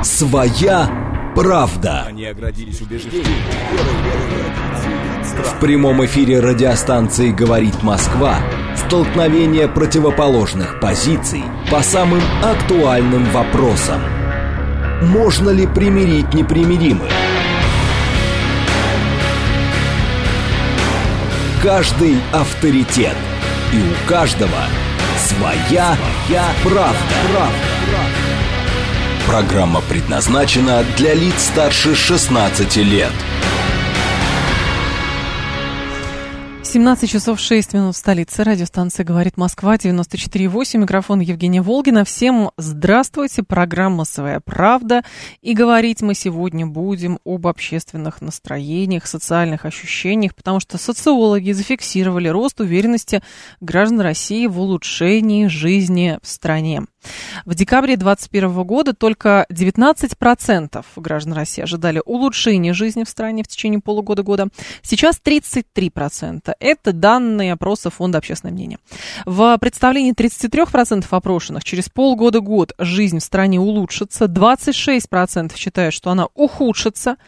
Своя правда. Они оградились убеждением. В прямом эфире радиостанции «Говорит Москва» столкновение противоположных позиций по самым актуальным вопросам. Можно ли примирить непримиримых? Каждый авторитет, и у каждого своя правда. Программа предназначена для лиц старше 16 лет. 17 часов 6 минут в столице. Радиостанция «Говорит Москва», 94,8. Микрофон Евгения Волгина. Всем здравствуйте. Программа «Своя правда». И говорить мы сегодня будем об общественных настроениях, социальных ощущениях, потому что социологи зафиксировали рост уверенности граждан России в улучшении жизни в стране. В декабре 2021 года только 19% граждан России ожидали улучшения жизни в стране в течение полугода-года. Сейчас 33%. Это данные опроса Фонда общественного мнения. В представлении 33% опрошенных через полгода-год жизнь в стране улучшится. 26% считают, что она ухудшится.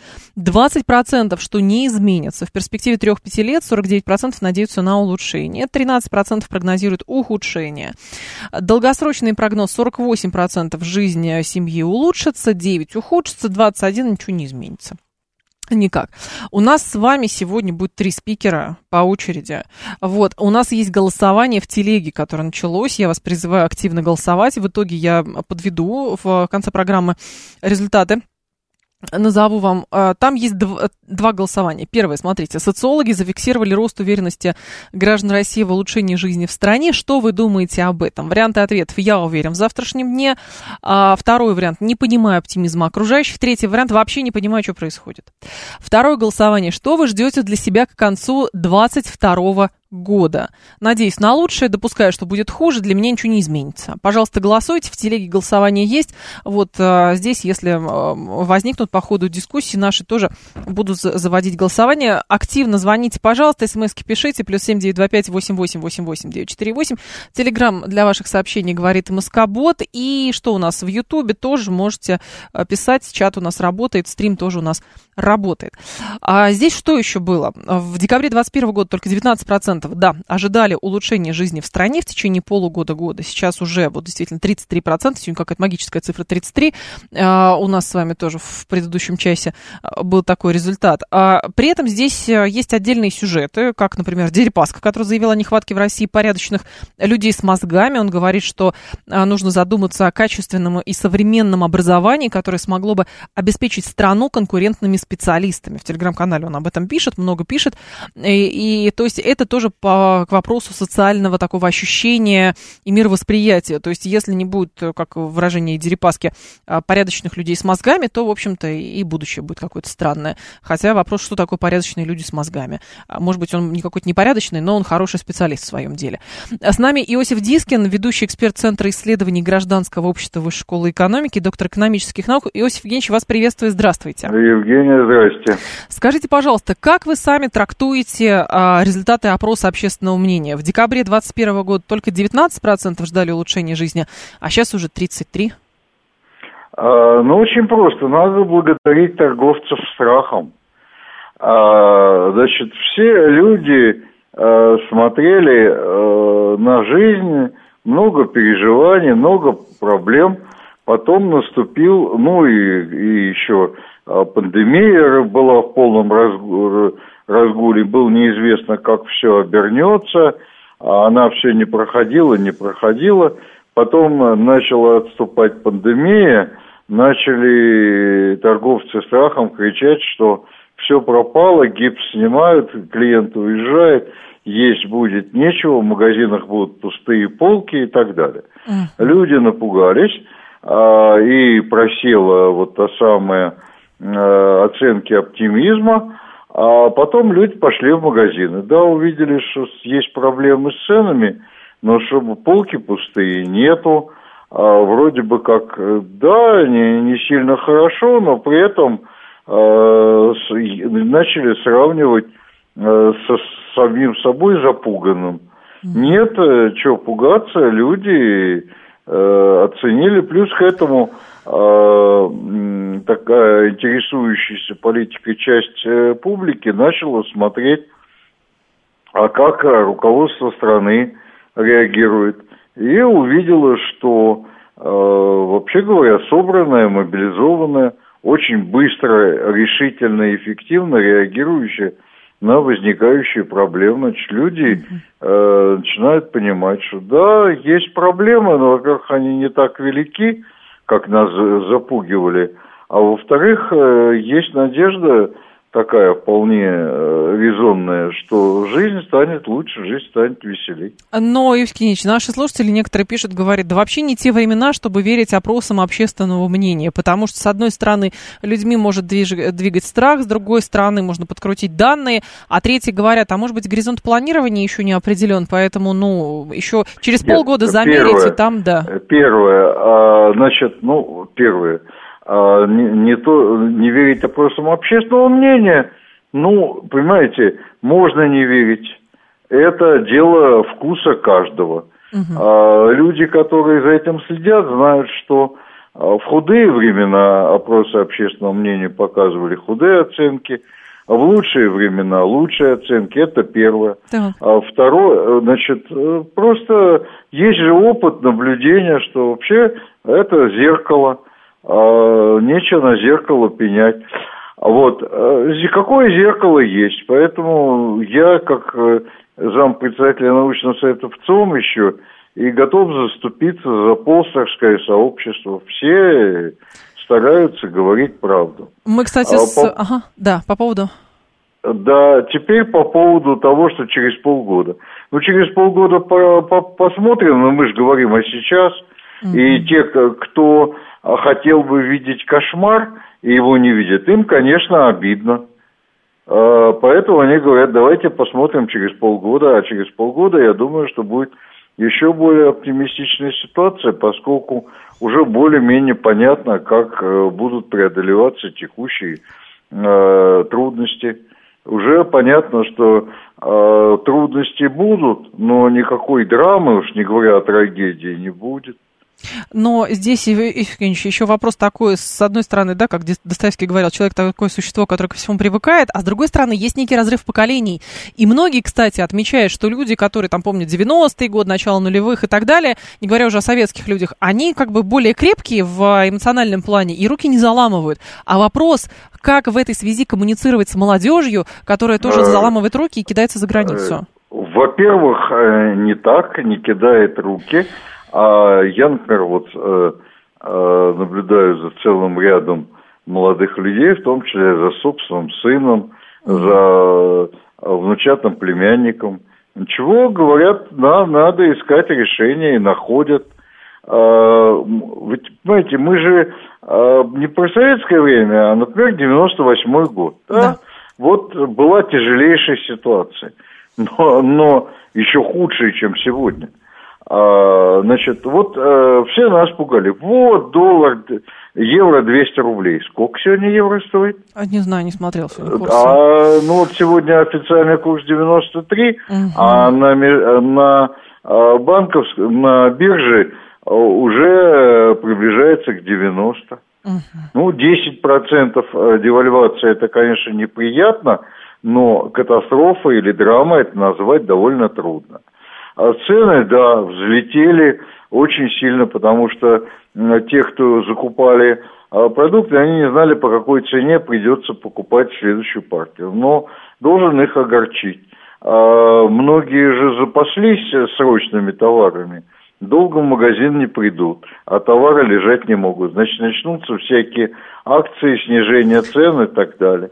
20% что не изменится. В перспективе 3-5 лет 49% надеются на улучшение. 13% прогнозируют ухудшение. Долгосрочный прогноз 48% жизни семьи улучшится, 9% ухудшится, 21% ничего не изменится. Никак. У нас с вами сегодня будет 3 спикера по очереди. Вот. У нас есть голосование в телеге, которое началось. Я вас призываю активно голосовать. В итоге я подведу в конце программы результаты. Назову вам. Там есть два голосования. Первое, смотрите, социологи зафиксировали рост уверенности граждан России в улучшении жизни в стране. Что вы думаете об этом? Варианты ответов: я уверен в завтрашнем дне. Второй вариант: не понимаю оптимизма окружающих. Третий вариант: вообще не понимаю, что происходит. Второе голосование: что вы ждете для себя к концу 2022 года? Надеюсь на лучшее, допускаю, что будет хуже, для меня ничего не изменится. Пожалуйста, голосуйте, в телеге голосование есть. Вот здесь, если возникнут по ходу дискуссии наши, тоже буду заводить голосование. Активно звоните, пожалуйста, смски пишите, +7 925 88 88 948. Телеграм для ваших сообщений «Говорит Москобот». И что у нас в Ютубе, тоже можете писать, чат у нас работает, стрим тоже у нас работает. А здесь что еще было? В декабре 2021 года только 19% ожидали улучшения жизни в стране в течение полугода-года. Сейчас уже вот действительно 33%, сегодня какая-то магическая цифра 33%. У нас с вами тоже в предыдущем часе был такой результат. При этом здесь есть отдельные сюжеты, как, например, Дерипаска, который заявил о нехватке в России порядочных людей с мозгами. Он говорит, что нужно задуматься о качественном и современном образовании, которое смогло бы обеспечить страну конкурентными специалистами. В телеграм-канале он об этом пишет, много пишет. И то есть это тоже к вопросу социального такого ощущения и мировосприятия. То есть если не будет, как в выражении Дерипаски, порядочных людей с мозгами, то, в общем-то, и будущее будет какое-то странное. Хотя вопрос, что такое порядочные люди с мозгами. Может быть, он не какой-то непорядочный, но он хороший специалист в своем деле. С нами Иосиф Дискин, ведущий эксперт Центра исследований гражданского общества Высшей школы экономики, доктор экономических наук. Иосиф Евгеньевич, вас приветствую, здравствуйте. Евгения, здрасте. Скажите, пожалуйста, как вы сами трактуете результаты опроса общественного мнения? В декабре 2021 года только 19% ждали улучшения жизни, а сейчас уже 33%. Очень просто. Надо благодарить торговцев страхом. Значит, все люди смотрели на жизнь, много переживаний, много проблем. Потом наступил, и еще пандемия была в полном разгуле, было неизвестно, как все обернется, она все не проходила. Потом начала отступать пандемия, начали торговцы страхом кричать, что все пропало, гипс снимают, клиент уезжает, есть будет нечего, в магазинах будут пустые полки и так далее. Люди напугались, и просела вот та самая оценки оптимизма, а потом люди пошли в магазины. Да, увидели, что есть проблемы с ценами, но чтобы полки пустые нету, вроде бы как, да, не сильно хорошо, но при этом начали сравнивать с самим собой запуганным. Нет, чего пугаться, люди оценили, плюс к этому такая интересующаяся политикой часть публики начала смотреть, а как руководство страны реагирует. И увидела, что, вообще говоря, собранная, мобилизованная, очень быстро, решительно и эффективно реагирующая на возникающие проблемы. Значит, люди начинают понимать, что да, есть проблемы, но, во-первых, они не так велики, как нас запугивали, а во-вторых, есть надежда такая вполне резонная, что жизнь станет лучше, жизнь станет веселей. Но, Евгений, наши слушатели некоторые пишут, говорят, да вообще не те времена, чтобы верить опросам общественного мнения, потому что, с одной стороны, людьми может двигать страх, с другой стороны, можно подкрутить данные, а третьи говорят, а может быть, горизонт планирования еще не определен, поэтому, еще через полгода замерить, и там, да. Первое, не верить опросам общественного мнения, понимаете, можно не верить. Это дело вкуса каждого. Люди, которые за этим следят, знают, что в худые времена опросы общественного мнения показывали худые оценки, а в лучшие времена лучшие оценки. Это первое. Да. А второе, просто есть же опыт наблюдения, что вообще это зеркало. Нечего на зеркало пенять. Какое зеркало есть? Поэтому я, как зампредседателя научного совета ВЦИОМ еще, и готов заступиться за полсtarское сообщество. Все стараются говорить правду. Мы, кстати, по поводу... Да, теперь по поводу того, что через полгода. Через полгода посмотрим, но мы же говорим о сейчас. И те, кто хотел бы видеть кошмар, и его не видят, им, конечно, обидно. Поэтому они говорят, давайте посмотрим через полгода. А через полгода, я думаю, что будет еще более оптимистичная ситуация, поскольку уже более-менее понятно, как будут преодолеваться текущие трудности. Уже понятно, что трудности будут, но никакой драмы, уж не говоря о трагедии, не будет. Но здесь, Евгений, еще вопрос такой, с одной стороны, да, как Достоевский говорил, человек такое существо, которое ко всему привыкает, а с другой стороны, есть некий разрыв поколений. И многие, кстати, отмечают, что люди, которые там помнят 90-е годы, начало нулевых и так далее, не говоря уже о советских людях, они как бы более крепкие в эмоциональном плане и руки не заламывают. А вопрос, как в этой связи коммуницировать с молодежью, которая тоже заламывает руки и кидается за границу? Во-первых, не так, не кидает руки. Я, например, наблюдаю за целым рядом молодых людей, в том числе за собственным сыном, за внучатым племянником. Чего говорят, надо искать решение и находят. Ведь, понимаете, мы же не про советское время, а, например, 98-й год. Да? Вот была тяжелейшая ситуация, но еще худшая, чем сегодня. Все нас пугали. Доллар, евро 200 рублей. Сколько сегодня евро стоит? Не знаю, не смотрел сегодня курс. Сегодня официальный курс 93, а на бирже уже приближается к 90. 10% девальвации, это, конечно, неприятно, но катастрофа или драма это назвать довольно трудно. Цены, взлетели очень сильно, потому что те, кто закупали продукты, они не знали, по какой цене придется покупать следующую партию. Но должен их огорчить. Многие же запаслись срочными товарами, долго в магазин не придут, а товары лежать не могут. Значит, начнутся всякие акции, снижение цен и так далее.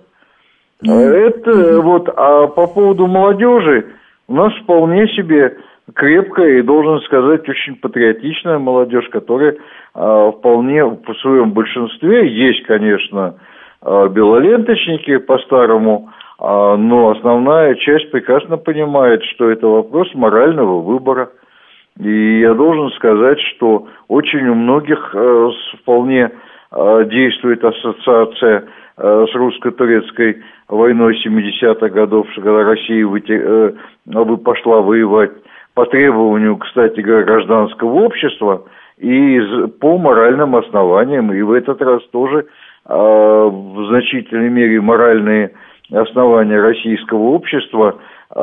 А по поводу молодежи, у нас вполне себе крепкая и, должен сказать, очень патриотичная молодежь, которая вполне в своем большинстве, есть, конечно, белоленточники по-старому, но основная часть прекрасно понимает, что это вопрос морального выбора. И я должен сказать, что очень у многих вполне действует ассоциация с русско-турецкой войной 70-х годов, когда Россия пошла воевать по требованию, кстати говоря, гражданского общества и по моральным основаниям. И в этот раз тоже в значительной мере моральные основания российского общества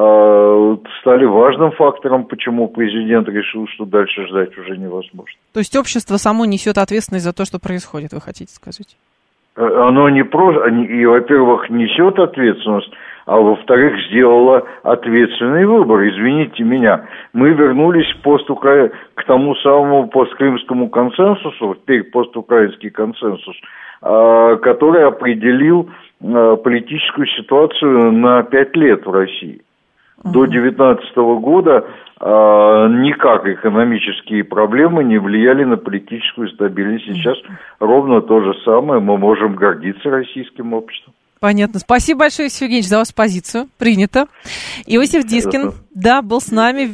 стали важным фактором, почему президент решил, что дальше ждать уже невозможно. То есть общество само несет ответственность за то, что происходит, вы хотите сказать? Оно не просто, и, во-первых, несет ответственность, а во-вторых, сделало ответственный выбор. Извините меня, мы вернулись к тому самому посткрымскому консенсусу, теперь постукраинский консенсус, который определил политическую ситуацию на 5 лет в России. До 2019 года никак экономические проблемы не влияли на политическую стабильность. Сейчас ровно то же самое. Мы можем гордиться российским обществом. Понятно. Спасибо большое, Иосиф Евгеньевич, за вашу позицию. Принято. Иосиф Дискин, был с нами,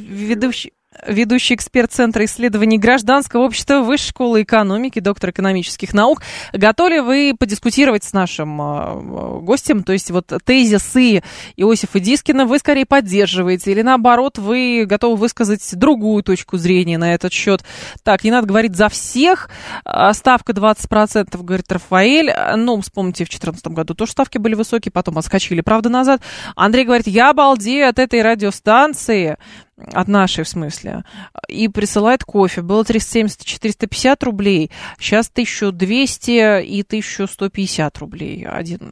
ведущий эксперт Центра исследований гражданского общества Высшей школы экономики, доктор экономических наук. Готовы ли вы подискутировать с нашим гостем? То есть вот тезисы Иосифа Дискина вы скорее поддерживаете или наоборот вы готовы высказать другую точку зрения на этот счет? Так, не надо говорить за всех. Ставка 20%, говорит Рафаэль. Ну, вспомните, в 2014 году тоже ставки были высокие, потом отскочили, правда, назад. Андрей говорит, я обалдею от этой радиостанции. От нашей, в смысле, и присылает кофе. Было 370-450 рублей, сейчас 1200 и 1150 рублей.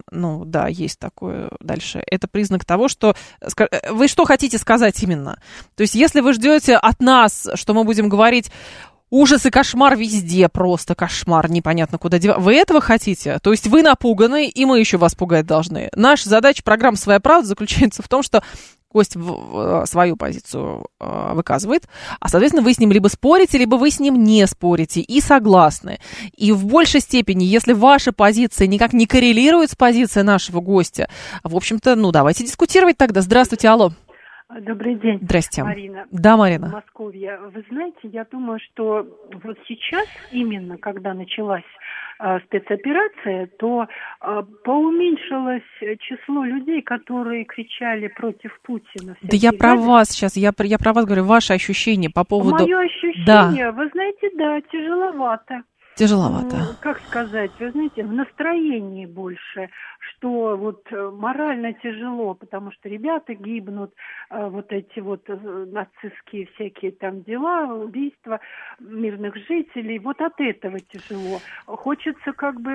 Есть такое дальше. Это признак того, что... Вы что хотите сказать именно? То есть, если вы ждете от нас, что мы будем говорить... Ужас и кошмар везде, просто кошмар, непонятно куда девать. Вы этого хотите? То есть вы напуганы, и мы еще вас пугать должны. Наша задача программы «Своя правда» заключается в том, что гость свою позицию выказывает, а, соответственно, вы с ним либо спорите, либо вы с ним не спорите и согласны. И в большей степени, если ваша позиция никак не коррелирует с позицией нашего гостя, в общем-то, давайте дискутировать тогда. Здравствуйте, алло. Добрый день, Здрасте. Марина. Да, Марина. Подмосковье. Вы знаете, я думаю, что вот сейчас, именно когда началась спецоперация, то поуменьшилось число людей, которые кричали против Путина. Да я про вас сейчас, я про вас говорю, ваши ощущения по поводу... Мое ощущение, вы знаете, тяжеловато. Тяжеловато. Как сказать, вы знаете, в настроении больше, что вот морально тяжело, потому что ребята гибнут, вот эти вот нацистские всякие там дела, убийства мирных жителей, вот от этого тяжело. Хочется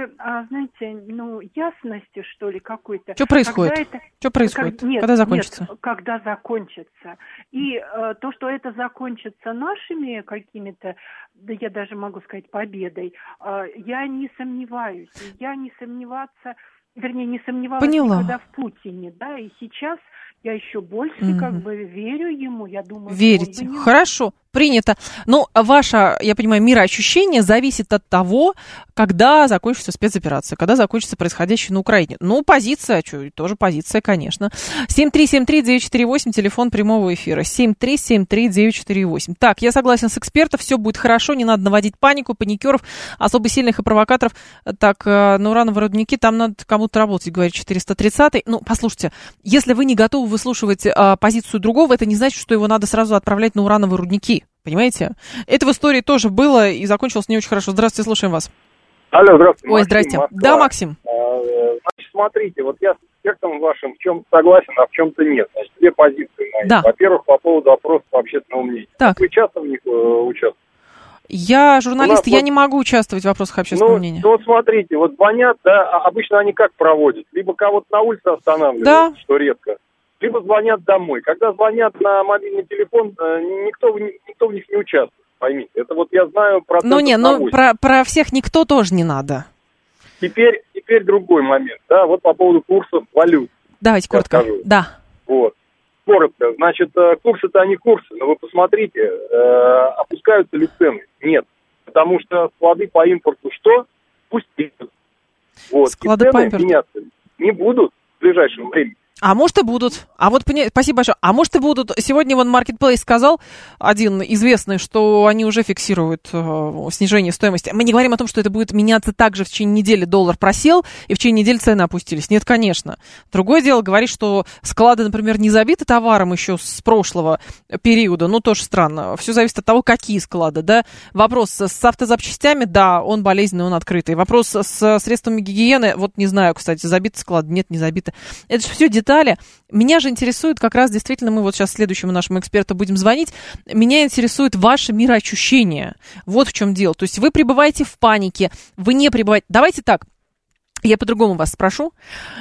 ясности, что ли, какой-то. Что происходит? Что происходит? Когда закончится? Когда закончится. И то, что это закончится нашими какими-то, да я даже могу сказать, победой, я не сомневаюсь. Я не сомневалась никогда в Путине, да, и сейчас я еще больше верю ему, я думаю... Верите? Хорошо, принято. Ваше, я понимаю, мироощущение зависит от когда закончится спецоперация, когда закончится происходящее на Украине. Позиция, тоже позиция, конечно. 7373948, телефон прямого эфира. 7373948. Так, я согласен с экспертом, все будет хорошо, не надо наводить панику, паникеров, особо сильных и провокаторов. Так, на урановые рудники, там надо кому-то работать, говорит 430-й. Послушайте, если вы не готовы выслушивать позицию другого, это не значит, что его надо сразу отправлять на урановые рудники. Понимаете? Это в истории тоже было и закончилось не очень хорошо. Здравствуйте, слушаем вас. Алло, здравствуйте. Ой, здрасте. Москва. Да, Максим. Значит, смотрите, вот я с экспертом вашим в чем-то согласен, а в чем-то нет. Значит, две позиции мои. Да. Во-первых, по поводу опросов общественного мнения. Так. Вы часто в них участвуете? Я журналист, я не могу участвовать в вопросах общественного мнения. Вот смотрите, вот звонят, да, обычно они как проводят? Либо кого-то на улице останавливают, да, что редко, либо звонят домой. Когда звонят на мобильный телефон, никто в них не участвует, поймите. Это вот я знаю про... про всех никто тоже не надо. Теперь другой момент, да, вот по поводу курсов валют. Давайте коротко. Скажу. Да. Вот. Коротко. Значит, курсы-то они курсы, но вы посмотрите, опускаются ли цены? Нет. Потому что склады по импорту что? Пусть идут. Вот. Склады и по цены импорту меняться не будут в ближайшем времени. А может и будут. А вот, спасибо большое. А может и будут. Сегодня вон Marketplace сказал, один известный, что они уже фиксируют снижение стоимости. Мы не говорим о том, что это будет меняться так же в течение недели. Доллар просел, и в течение недели цены опустились. Нет, конечно. Другое дело говорить, что склады, например, не забиты товаром еще с прошлого периода. Ну, тоже странно. Все зависит от того, какие склады, да. Вопрос с автозапчастями, да, он болезненный, он открытый. Вопрос с средствами гигиены, вот не знаю, кстати, забиты склады, нет, не забиты. Это же все детали. Меня же интересует как раз, действительно, мы вот сейчас следующему нашему эксперту будем звонить, меня интересует ваше мироощущение. Вот в чем дело. То есть вы пребываете в панике, вы не пребываете... Давайте так, я по-другому вас спрошу.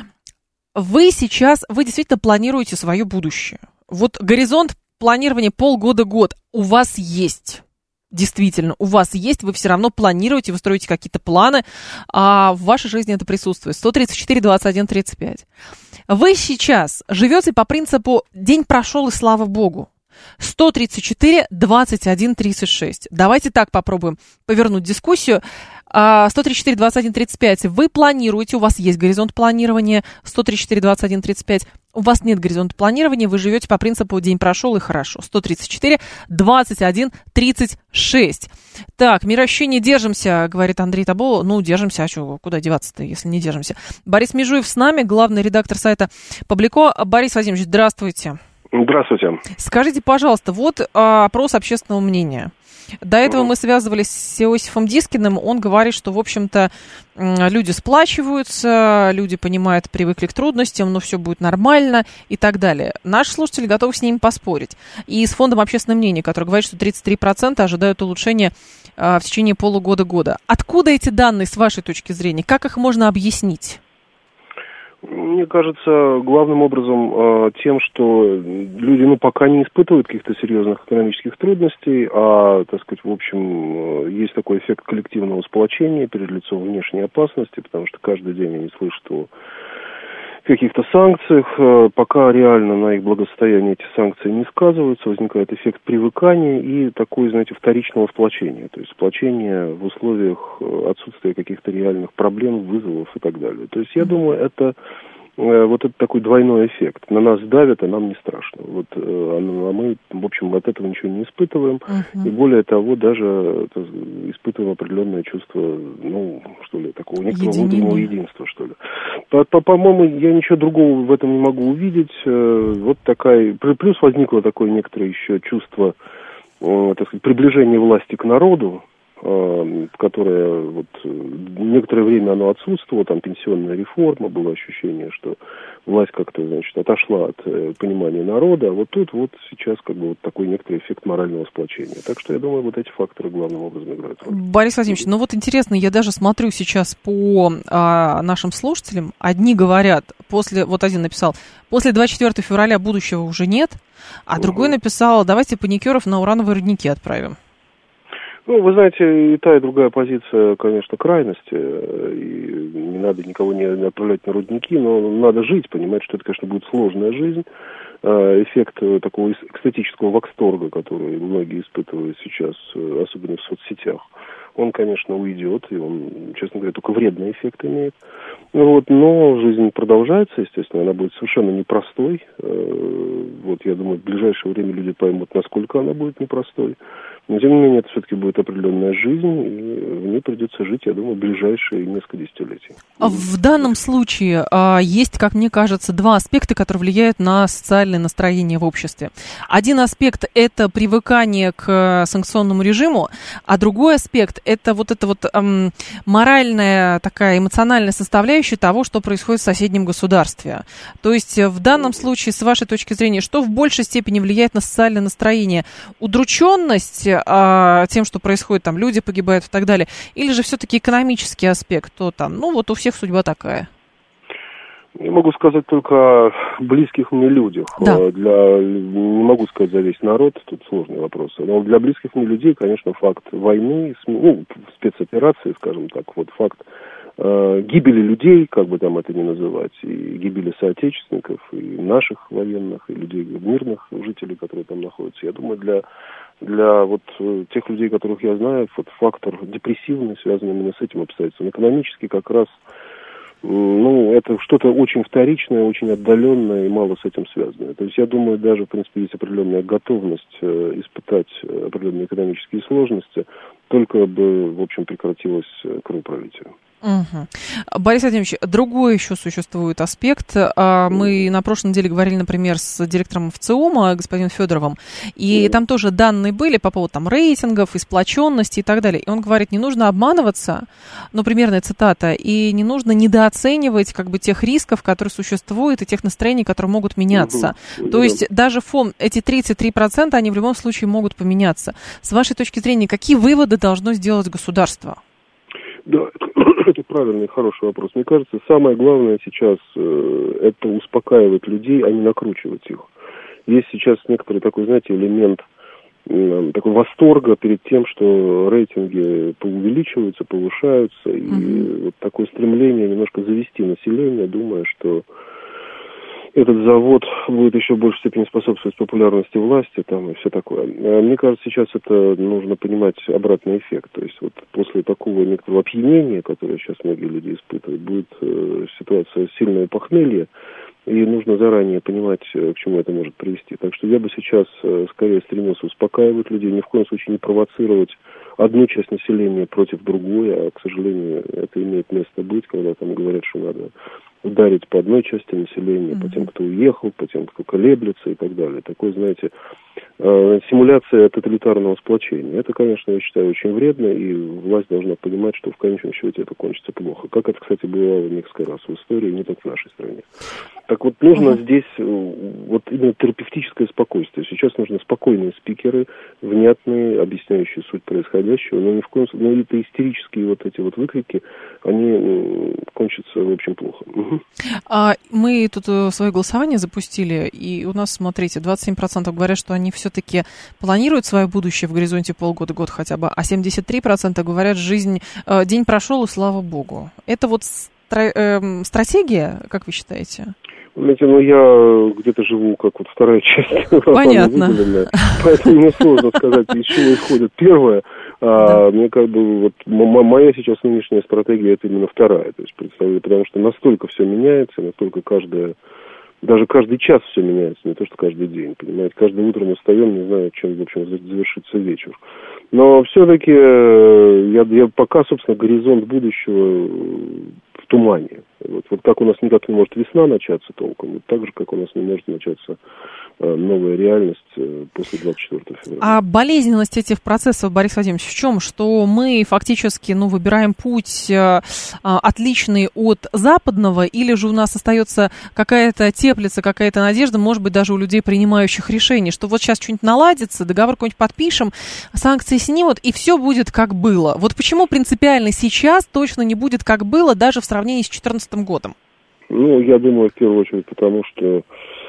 Вы действительно планируете свое будущее. Вот горизонт планирования полгода-год у вас есть. Действительно, у вас есть, вы все равно планируете, вы строите какие-то планы, а в вашей жизни это присутствует. 134, 21, 35. Вы сейчас живете по принципу «день прошел, и слава богу». 134, 21, 36. Давайте так попробуем повернуть дискуссию. 134, 21, 35. Вы планируете, у вас есть горизонт планирования. 134, 21, 35. У вас нет горизонта планирования, вы живете по принципу «день прошел, и хорошо». 134, 21, 36. Так, мироощущение держимся, говорит Андрей Табо. Ну, держимся, а что, куда деваться-то, если не держимся? Борис Межуев с нами, главный редактор сайта Паблико. Борис Владимирович, здравствуйте. Здравствуйте. Скажите, пожалуйста, вот опрос общественного мнения. До этого мы связывались с Иосифом Дискиным. Он говорит, что, в общем-то, люди сплачиваются, люди понимают, привыкли к трудностям, но все будет нормально и так далее. Наши слушатели готовы с ними поспорить. И с фондом общественного мнения, который говорит, что 33% ожидают улучшения в течение полугода-года. Откуда эти данные, с вашей точки зрения? Как их можно объяснить? Мне кажется, главным образом тем, что люди, пока не испытывают каких-то серьезных экономических трудностей, а, так сказать, в общем, есть такой эффект коллективного сплочения перед лицом внешней опасности, потому что каждый день они слышат о каких-то санкциях, пока реально на их благосостояние эти санкции не сказываются, возникает эффект привыкания и такой, знаете, вторичного сплочения, то есть сплочение в условиях отсутствия каких-то реальных проблем, вызовов и так далее. То есть я думаю, это такой двойной эффект. На нас давят, а нам не страшно. А мы, в общем, от этого ничего не испытываем. И более того, даже испытываем определенное чувство, такого некоторого внутреннего единства, что ли. По-моему, я ничего другого в этом не могу увидеть. Плюс возникло такое некоторое еще чувство, так сказать, приближения власти к народу, которое некоторое время оно отсутствовало, там пенсионная реформа, было ощущение, что власть как-то, отошла от понимания народа, а тут сейчас такой некоторый эффект морального сплочения. Так что я думаю, эти факторы главным образом играют роль. Борис Владимирович, интересно, я даже смотрю сейчас по нашим слушателям, одни говорят, один написал, после 24 февраля будущего уже нет, а другой написал, давайте паникеров на урановые рудники отправим. Вы знаете, и та, и другая позиция, конечно, крайности, и не надо никого не отправлять на рудники, но надо жить, понимать, что это, конечно, будет сложная жизнь. Эффект такого экстатического восторга, который многие испытывают сейчас, особенно в соцсетях, он, конечно, уйдет, и он, честно говоря, только вредный эффект имеет. Но жизнь продолжается, естественно, она будет совершенно непростой. Я думаю, в ближайшее время люди поймут, насколько она будет непростой. Но, тем не менее, это все-таки будет определенная жизнь, и в ней придется жить, я думаю, в ближайшие несколько десятилетий. В данном случае есть, как мне кажется, два аспекта, которые влияют на социальное настроение в обществе. Один аспект – это привыкание к санкционному режиму, а другой аспект – это моральная, такая эмоциональная составляющая того, что происходит в соседнем государстве. То есть в данном случае, с вашей точки зрения, что в большей степени влияет на социальное настроение? Удрученность тем, что происходит, там люди погибают и так далее, или же все-таки экономический аспект, у всех судьба такая? Я могу сказать только о близких мне людях. Да. Не могу сказать за весь народ, тут сложные вопросы. Но для близких мне людей, конечно, факт войны, спецоперации, скажем так, факт гибели людей, как бы там это ни называть, и гибели соотечественников, и наших военных, и людей, мирных жителей, которые там находятся. Я думаю, для тех людей, которых я знаю, фактор депрессивный связан именно с этим обстоятельством. Экономически как раз это что-то очень вторичное, очень отдаленное и мало с этим связанное. То есть я думаю, даже, в принципе, есть определенная готовность испытать определенные экономические сложности, только бы, в общем, прекратилось кровопролитие. Угу. Борис Владимирович, другой еще существует аспект. Мы на прошлой неделе говорили, например, с директором ВЦИОМа, господином Федоровым, и там тоже данные были по поводу рейтингов, сплоченности и так далее. И он говорит, не нужно обманываться, примерная цитата, и не нужно недооценивать тех рисков, которые существуют, и тех настроений, которые могут меняться. То есть даже эти 33%, они в любом случае могут поменяться. С вашей точки зрения, какие выводы должно сделать государство? Да, это правильный, хороший вопрос. Мне кажется, самое главное сейчас это успокаивать людей, а не накручивать их. Есть сейчас некоторый такой, элемент такой восторга перед тем, что рейтинги увеличиваются, повышаются, и вот такое стремление немножко завести население, думая, что этот завод будет еще в большей степени способствовать популярности власти и все такое. Мне кажется, сейчас это нужно понимать обратный эффект. То есть вот после такого некоторого опьянения, которое сейчас многие люди испытывают, будет ситуация сильного похмелья, и нужно заранее понимать, к чему это может привести. Так что я бы сейчас скорее стремился успокаивать людей, ни в коем случае не провоцировать одну часть населения против другой, а, к сожалению, это имеет место быть, когда говорят, что надо ударить по одной части населения, по тем, кто уехал, по тем, кто колеблется и так далее. Такой, симуляция тоталитарного сплочения. Это, конечно, я считаю, очень вредно, и власть должна понимать, что в конечном счете это кончится плохо. Как это, кстати, бывало несколько раз в истории, не только в нашей стране. Так вот, нужно здесь именно терапевтическое спокойствие. Сейчас нужны спокойные спикеры, внятные, объясняющие суть происходящего, но ни в коем случае, это истерические эти выкрики, они кончатся, в общем, плохо. Мы тут свое голосование запустили, и у нас, смотрите, 27% говорят, что они все-таки планируют свое будущее в горизонте полгода, год хотя бы, а 73% говорят, день прошел, и слава богу. Это стратегия, как вы считаете? Знаете, я где-то живу, как вторая часть. Понятно. Поэтому мне сложно сказать, из чего исходит первое. Мне моя сейчас нынешняя стратегия это именно вторая. То есть, представляю, потому что настолько все меняется, настолько даже каждый час все меняется, не то что каждый день, понимаете. Каждое утро мы встаем, не знаю, чем, в общем, завершится вечер. Но все-таки я пока, собственно, горизонт будущего в тумане. Вот как у нас никак не может весна начаться толком, так же, как у нас не может начаться новая реальность после 24 февраля. А болезненность этих процессов, Борис Владимирович, в чем? Что мы фактически выбираем путь отличный от западного, или же у нас остается теплится какая-то надежда, может быть, даже у людей, принимающих решения, что вот сейчас что-нибудь наладится, договор какой-нибудь подпишем, санкции снимут, и все будет как было. Вот почему принципиально сейчас точно не будет как было, даже в сравнении с 2014 годом? Я думаю, в первую очередь, потому что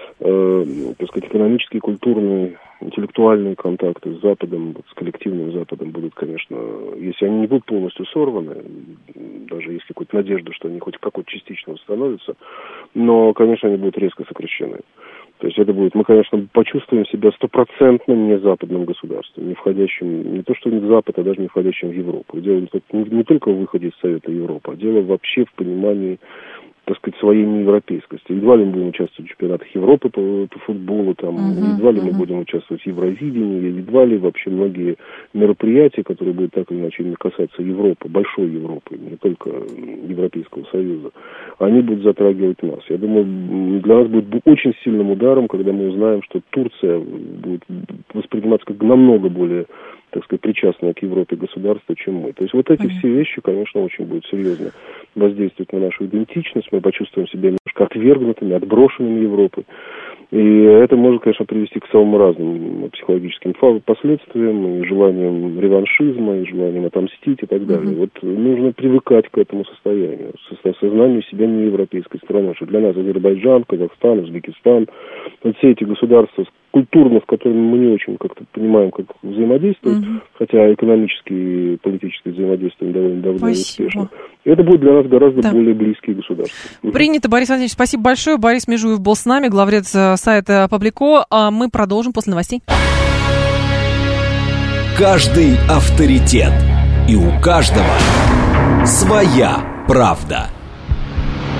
экономические, культурные, интеллектуальные контакты с Западом, с коллективным Западом будут, конечно, если они не будут полностью сорваны, даже есть какая-то надежда, что они хоть как-то частично восстановятся, но, конечно, они будут резко сокращены. То есть это будет, мы, конечно, почувствуем себя стопроцентным не западным государством, не входящим, не то что в Запад, а даже не входящим в Европу. Дело не только в выходе из Совета Европы, а дело вообще в понимании, своей неевропейскости. Едва ли мы будем участвовать в чемпионатах Европы по футболу, едва ли мы будем участвовать в Евровидении, едва ли вообще многие мероприятия, которые будут так или иначе касаться Европы, большой Европы, не только Европейского Союза, они будут затрагивать нас. Я думаю, для нас будет очень сильным ударом, когда мы узнаем, что Турция будет восприниматься как намного более, причастное к Европе государство, чем мы. То есть эти все вещи, конечно, очень будут серьезно воздействовать на нашу идентичность, мы почувствуем себя немножко отвергнутыми, отброшенными Европой. И это может, конечно, привести к самым разным психологическим последствиям, и желанием реваншизма, и желанием отомстить и так далее. Нужно привыкать к этому состоянию, сознанию себя неевропейской страной, что для нас Азербайджан, Казахстан, Узбекистан, все эти государства культурно, с которыми мы не очень как-то понимаем, как взаимодействовать, хотя экономически и политически взаимодействуем довольно давно и успешно. И это будет для нас гораздо более близкие государства. Принято, Борис Владимирович, спасибо большое. Борис Межуев был с нами, главред сайта Паблико. А мы продолжим после новостей. Каждый авторитет. И у каждого своя правда.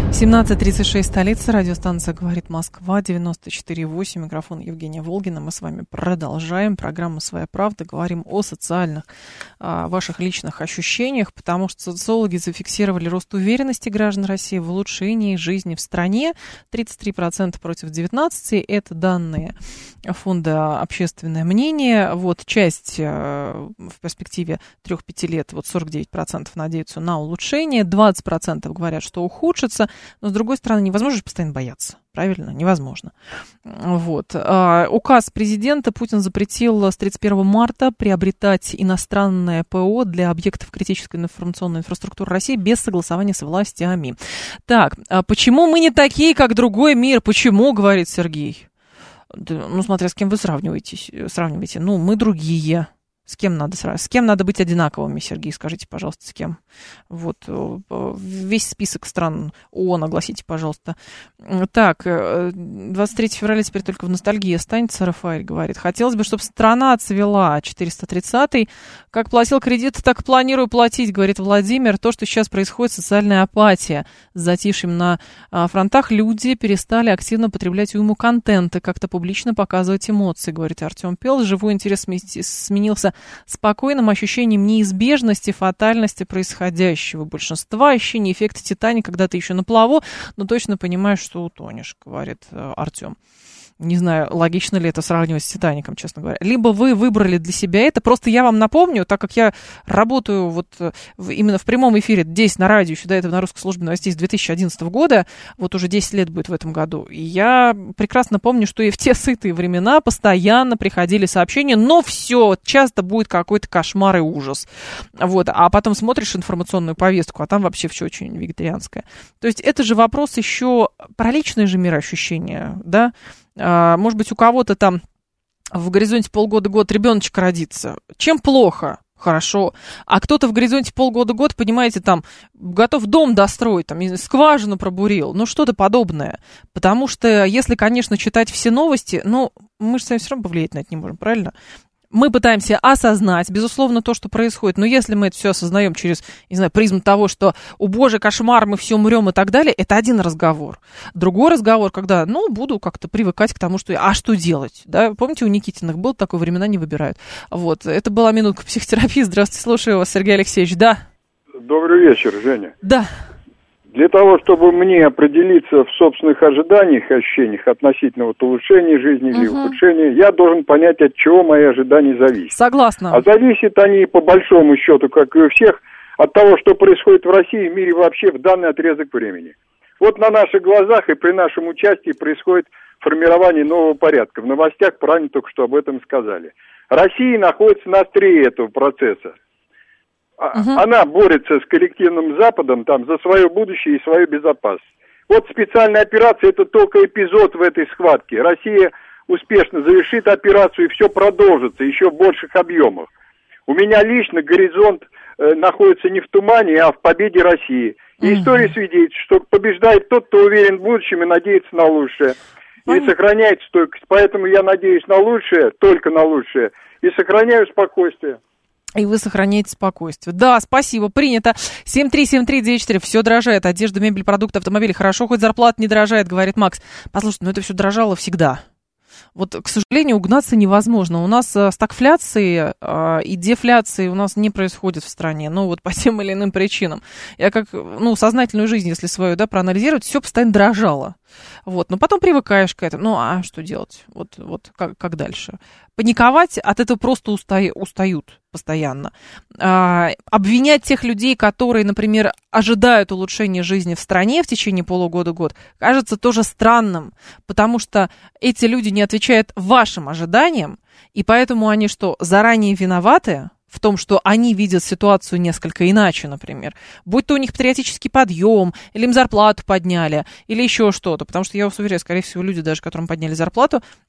17:36, столица, радиостанция «Говорит Москва», 94,8, микрофон Евгения Волгина. Мы с вами продолжаем программу «Своя правда», говорим о социальных, ваших личных ощущениях, потому что социологи зафиксировали рост уверенности граждан России в улучшении жизни в стране, 33% против 19%, это данные фонда «Общественное мнение». Вот часть в перспективе 3-5 лет, вот 49% надеются на улучшение, 20% говорят, что ухудшится. Но, с другой стороны, невозможно же постоянно бояться. Правильно? Невозможно. Вот. Указ президента: Путин запретил с 31 марта приобретать иностранное ПО для объектов критической информационной инфраструктуры России без согласования с властями. Так, почему мы не такие, как другой мир? Почему, говорит Сергей? Ну, смотря с кем вы сравниваете. Ну, мы другие. С кем надо сравнивать? С кем надо быть одинаковыми, Сергей? Скажите, пожалуйста, с кем? Вот, весь список стран ООН огласите, пожалуйста. Так, 23 февраля теперь только в ностальгии останется, Рафаэль говорит. Хотелось бы, чтобы страна отцвела. 430-й. Как платил кредит, так планирую платить, говорит Владимир. То, что сейчас происходит, социальная апатия. С затишьем на фронтах люди перестали активно потреблять уйму контента, как-то публично показывать эмоции, говорит Артем Пел. Живой интерес сменился спокойным ощущением неизбежности, фатальности происходящего. Большинства ощущений эффекта «Титаника», когда ты еще на плаву, но точно понимаешь, что утонешь, говорит Артем. Не знаю, логично ли это сравнивать с «Титаником», честно говоря. Либо вы выбрали для себя это. Просто я вам напомню, так как я работаю вот именно в прямом эфире здесь на радио, еще до этого на русской службе новостей с 2011 года, вот уже 10 лет будет в этом году. И я прекрасно помню, что и в те сытые времена постоянно приходили сообщения, но все, часто будет какой-то кошмар и ужас. Вот. А потом смотришь информационную повестку, а там вообще все очень вегетарианское. То есть это же вопрос еще про личное же мироощущение, да? Может быть, у кого-то там в горизонте полгода-год ребеночек родится. Чем плохо? Хорошо. А кто-то в горизонте полгода-год, понимаете, там, готов дом достроить, там, скважину пробурил, ну, что-то подобное. Потому что, если, конечно, читать все новости, ну, мы же сами все равно повлиять на это не можем, правильно? Мы пытаемся осознать, безусловно, то, что происходит, но если мы это все осознаем через, не знаю, призму того, что, о боже, кошмар, мы все умрем и так далее, это один разговор. Другой разговор, когда, ну, буду как-то привыкать к тому, что, а что делать, да, помните, у Никитиных было такое, времена не выбирают. Вот, это была минутка психотерапии. Здравствуйте, слушаю вас, Сергей Алексеевич, да. Добрый вечер, Женя. Да. Для того, чтобы мне определиться в собственных ожиданиях, ощущениях относительно вот улучшения жизни или ухудшения, я должен понять, от чего мои ожидания зависят. Согласна. А зависят они, по большому счету, как и у всех, от того, что происходит в России и в мире вообще в данный отрезок времени. Вот на наших глазах и при нашем участии происходит формирование нового порядка. В новостях правильно только что об этом сказали. Россия находится на острие этого процесса. Она борется с коллективным Западом там за свое будущее и свою безопасность. Вот специальная операция — это только эпизод в этой схватке. Россия успешно завершит операцию, и все продолжится еще в больших объемах. У меня лично горизонт находится не в тумане, а в победе России. И история свидетельствует, что побеждает тот, кто уверен в будущем и надеется на лучшее. И сохраняет стойкость. Поэтому я надеюсь на лучшее, только на лучшее, и сохраняю спокойствие. И вы сохраняете спокойствие. Да, спасибо, принято. 7373948, все дорожает. Одежда, мебель, продукты, автомобили. Хорошо, хоть зарплата не дорожает, говорит Макс. Послушайте, ну это все дорожало всегда. Вот, к сожалению, угнаться невозможно. У нас стагфляции и дефляции у нас не происходит в стране. Ну, вот по тем или иным причинам. Я как, ну, сознательную жизнь, если свою, да, проанализировать, все постоянно дорожало. Вот, но потом привыкаешь к этому. Ну, а что делать? Вот как дальше? Паниковать от этого просто устают постоянно. Обвинять тех людей, которые, например, ожидают улучшения жизни в стране в течение полугода-год, кажется тоже странным, потому что эти люди не отвечают вашим ожиданиям, и поэтому они что, заранее виноваты в том, что они видят ситуацию несколько иначе, например. Будь то у них патриотический подъем, или им зарплату подняли, или еще что-то. Потому что я вас уверяю, скорее всего, люди, даже которым подняли зарплату,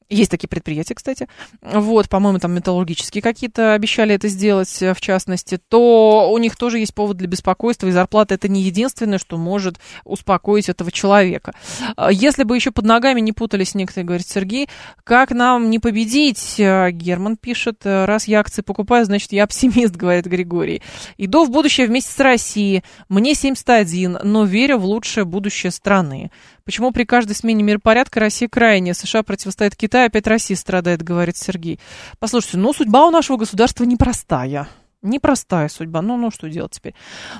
Есть такие предприятия, кстати, вот, по-моему, там металлургические какие-то обещали это сделать, в частности, то у них тоже есть повод для беспокойства, и зарплата это не единственное, что может успокоить этого человека. Если бы еще под ногами не путались некоторые, говорит Сергей, как нам не победить? Герман пишет, раз я акции покупаю, значит, я оптимист, говорит Григорий. Иду в будущее вместе с Россией, мне 71, но верю в лучшее будущее страны. Почему при каждой смене миропорядка Россия крайняя? США противостоит Китаю, опять Россия страдает, говорит Сергей. Послушайте, судьба у нашего государства непростая. Непростая судьба. Ну, что делать теперь?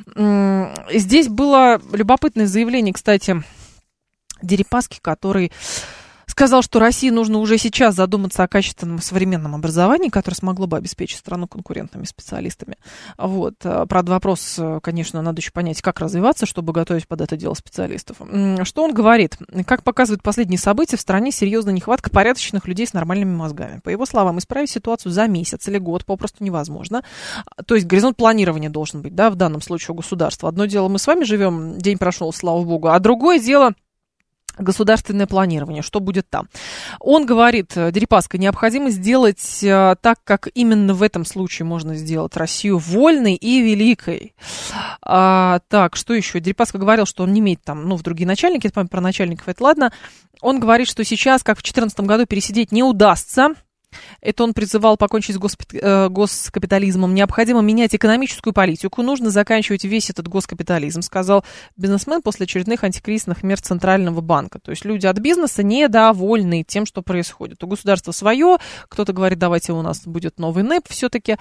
Здесь было любопытное заявление, кстати, Дерипаски, который сказал, что России нужно уже сейчас задуматься о качественном современном образовании, которое смогло бы обеспечить страну конкурентными специалистами. Вот. Правда, вопрос, конечно, надо еще понять, как развиваться, чтобы готовить под это дело специалистов. Что он говорит? Как показывают последние события, в стране серьезная нехватка порядочных людей с нормальными мозгами. По его словам, исправить ситуацию за месяц или год попросту невозможно. То есть горизонт планирования должен быть, да, в данном случае у государства. Одно дело, мы с вами живем, день прошел, слава богу, а другое дело государственное планирование, что будет там. Он говорит, Дерипаска, необходимо сделать так, как именно в этом случае можно сделать Россию вольной и великой. Так, что еще? Дерипаска говорил, что он не имеет там, в другие начальники, это про начальников, это ладно. Он говорит, что сейчас, как в 2014 году, пересидеть не удастся. Это он призывал покончить с госкапитализмом. Необходимо менять экономическую политику. Нужно заканчивать весь этот госкапитализм, сказал бизнесмен после очередных антикризисных мер Центрального банка. То есть люди от бизнеса недовольны тем, что происходит. У государства свое. Кто-то говорит, давайте у нас будет новый НЭП все-таки.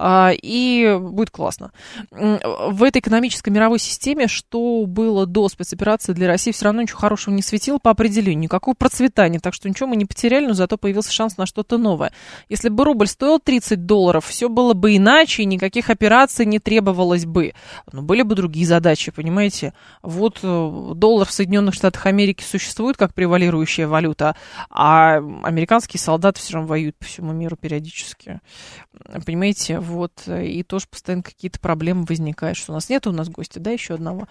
И будет классно. В этой экономической мировой системе, что было до спецоперации для России, все равно ничего хорошего не светило по определению. Никакого процветания. Так что ничего мы не потеряли, но зато появился шанс на что-то новое. Если бы рубль стоил $30, все было бы иначе, и никаких операций не требовалось бы. Но были бы другие задачи, понимаете? Вот доллар в Соединенных Штатах Америки существует как превалирующая валюта, а американские солдаты все равно воюют по всему миру периодически. Понимаете? Вот. И тоже постоянно какие-то проблемы возникают. Что у нас нет, у нас гостя, да, еще одного.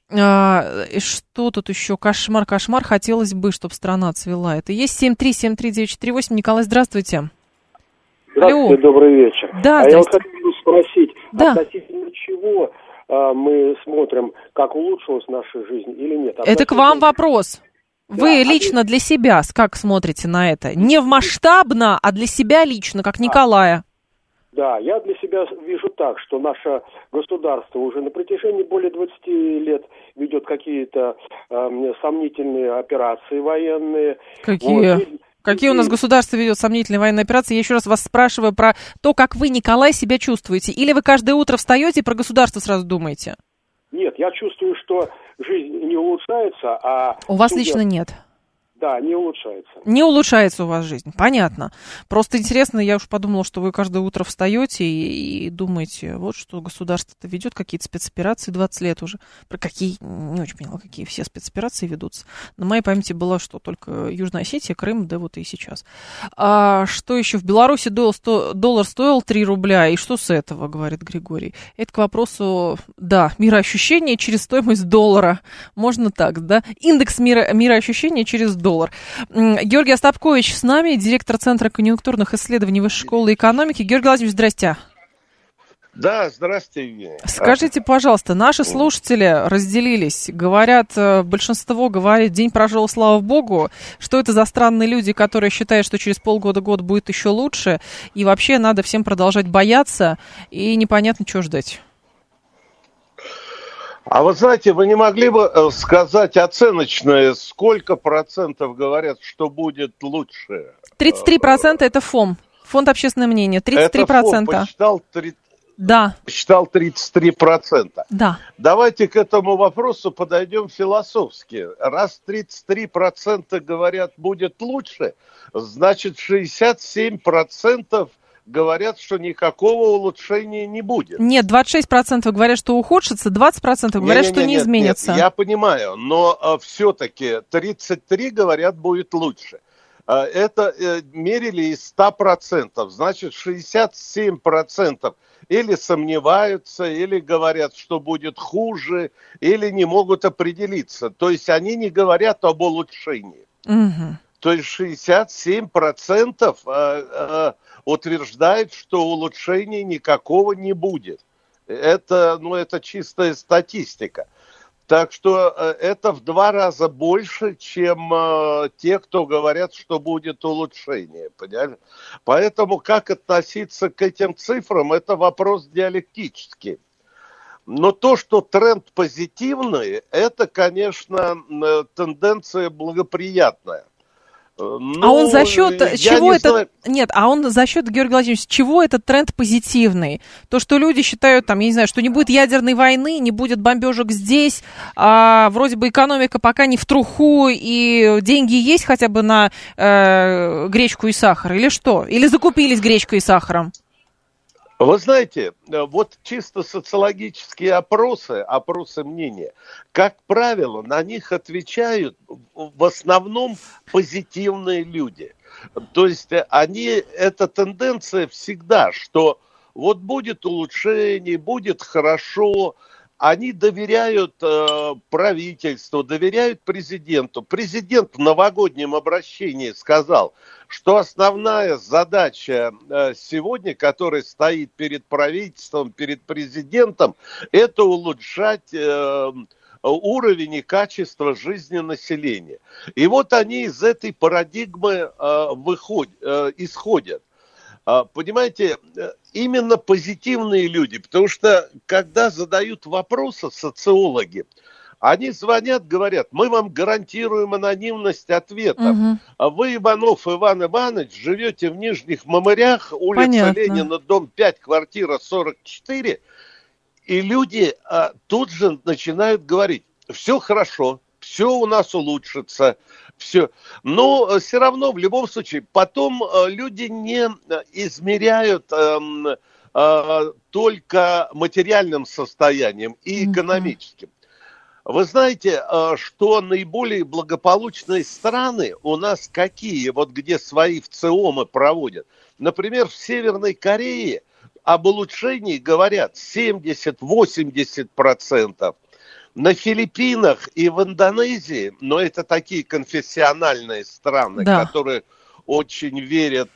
И что тут еще? Кошмар. Хотелось бы, чтобы страна цвела. Это есть 7373948. Николай, здравствуйте. Здравствуйте, Алло. добрый вечер. Да, я вот хотел спросить, да. относительно чего мы смотрим, как улучшилась наша жизнь или нет? Это к вам вопрос. Вы лично для себя как смотрите на это? Не в масштабно, а для себя лично, как Николая. Да, я для себя вижу так, что наше государство уже на протяжении более 20 лет ведет какие-то сомнительные операции военные. Какие? Вот. Какие у нас государство ведет сомнительные военные операции? Я еще раз вас спрашиваю про то, как вы, Николай, себя чувствуете. Или вы каждое утро встаете и про государство сразу думаете? Нет, я чувствую, что жизнь не улучшается, а... У вас лично нет? Да, не улучшается. Не улучшается у вас жизнь, понятно. Просто интересно, я уж подумала, что вы каждое утро встаете и думаете, вот что государство-то ведет, какие-то спецоперации 20 лет уже. Про какие, не очень поняла, какие все спецоперации ведутся. На моей памяти было, что только Южная Осетия, Крым, да вот и сейчас. А что еще? В Беларуси доллар стоил 3 рубля, и что с этого, говорит Григорий. Это к вопросу, да, мироощущения через стоимость доллара. Можно так, да? Индекс мироощущения через доллар. Георгий Остапкович с нами, директор Центра конъюнктурных исследований Высшей школы экономики. Георгий Владимирович, здрасте. Да, здравствуйте, Евгений. Скажите, пожалуйста, наши слушатели разделились. Говорят, большинство говорит, день прожил, слава богу. Что это за странные люди, которые считают, что через полгода-год будет еще лучше, и вообще надо всем продолжать бояться, и непонятно, чего ждать. А вот знаете, вы не могли бы сказать оценочное, сколько процентов говорят, что будет лучше? 33% это ФОМ, Фонд общественное мнение, 33%. Это ФОМ посчитал, да. Посчитал 33%. Да. Давайте к этому вопросу подойдем философски. Раз 33% говорят, будет лучше, значит 67% говорят, что никакого улучшения не будет. Нет, 26% говорят, что ухудшится, 20% говорят, что не изменится. Нет, я понимаю, но все-таки 33% говорят, будет лучше. Это мерили из 100%, значит 67% или сомневаются, или говорят, что будет хуже, или не могут определиться. То есть они не говорят об улучшении. Угу. То есть 67% утверждают, что улучшений никакого не будет. Это чистая статистика. Так что это в 2 раза больше, чем те, кто говорят, что будет улучшение. Понимаете? Поэтому как относиться к этим цифрам, это вопрос диалектический. Но то, что тренд позитивный, это, конечно, тенденция благоприятная. А он за счет чего это... Нет, а он за счет, Георгий Владимирович, чего этот тренд позитивный? То, что люди считают, там, я не знаю, что не будет ядерной войны, не будет бомбежек здесь, вроде бы экономика пока не в труху, и деньги есть хотя бы на гречку и сахар, или что? Или закупились гречкой и сахаром? Вы знаете, вот чисто социологические опросы мнения, как правило, на них отвечают в основном позитивные люди. То есть эта тенденция всегда, что вот будет улучшение, будет хорошо. Они доверяют правительству, доверяют президенту. Президент в новогоднем обращении сказал, что основная задача сегодня, которая стоит перед правительством, перед президентом, это улучшать уровень и качество жизни населения. И вот они из этой парадигмы исходят. Понимаете, именно позитивные люди, потому что когда задают вопросы социологи, они звонят, говорят, мы вам гарантируем анонимность ответов. Вы, Иванов Иван Иванович, живете в Нижних Мамырях, улица Ленина, дом 5, квартира 44, и люди тут же начинают говорить, все хорошо, все у нас улучшится, все. Но все равно, в любом случае, потом люди не измеряют только материальным состоянием и экономическим. Вы знаете, что наиболее благополучные страны у нас какие, вот где свои ВЦИОМы проводят? Например, в Северной Корее об улучшении говорят 70-80%. На Филиппинах и в Индонезии, но это такие конфессиональные страны, которые очень верят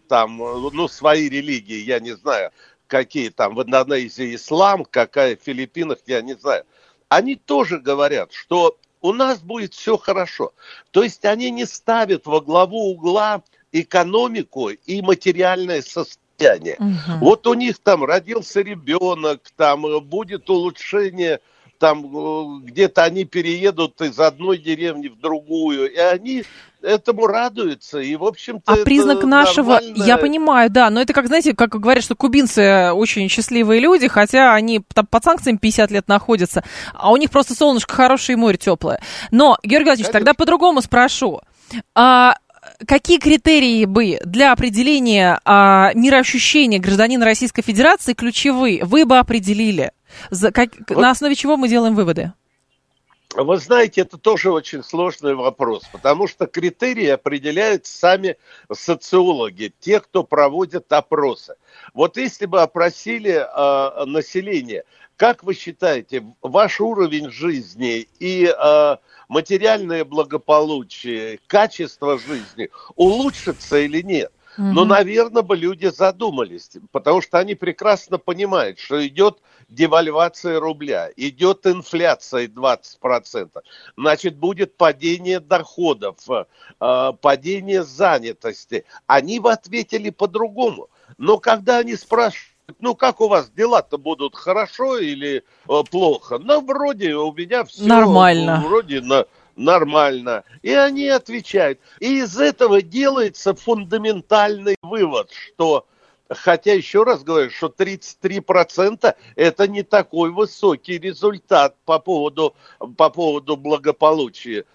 свои религии, я не знаю, какие там в Индонезии ислам, какая в Филиппинах, я не знаю. Они тоже говорят, что у нас будет все хорошо. То есть они не ставят во главу угла экономику и материальное состояние. Вот у них там родился ребенок, там будет улучшение, там где-то они переедут из одной деревни в другую, и они этому радуются, и, в общем-то, это признак нашего, нормально. Я понимаю, да, но это, как, знаете, как говорят, что кубинцы очень счастливые люди, хотя они там под санкциями 50 лет находятся, а у них просто солнышко хорошее и море теплое. Но, Георгий Владимирович, тогда по-другому спрошу. Какие критерии бы для определения мироощущения гражданина Российской Федерации ключевые вы бы определили? На основе чего мы делаем выводы? Вы знаете, это тоже очень сложный вопрос, потому что критерии определяют сами социологи, те, кто проводит опросы. Вот если бы опросили население, как вы считаете, ваш уровень жизни и материальное благополучие, качество жизни улучшится или нет? Но, наверное, бы люди задумались, потому что они прекрасно понимают, что идет девальвация рубля, идет инфляция 20%, значит, будет падение доходов, падение занятости. Они бы ответили по-другому. Но когда они спрашивают, ну, как у вас дела-то будут, хорошо или плохо? Ну, вроде у меня все нормально. Вроде нормально. И они отвечают. И из этого делается фундаментальный вывод, что, хотя еще раз говорю, что 33% это не такой высокий результат по поводу благополучия.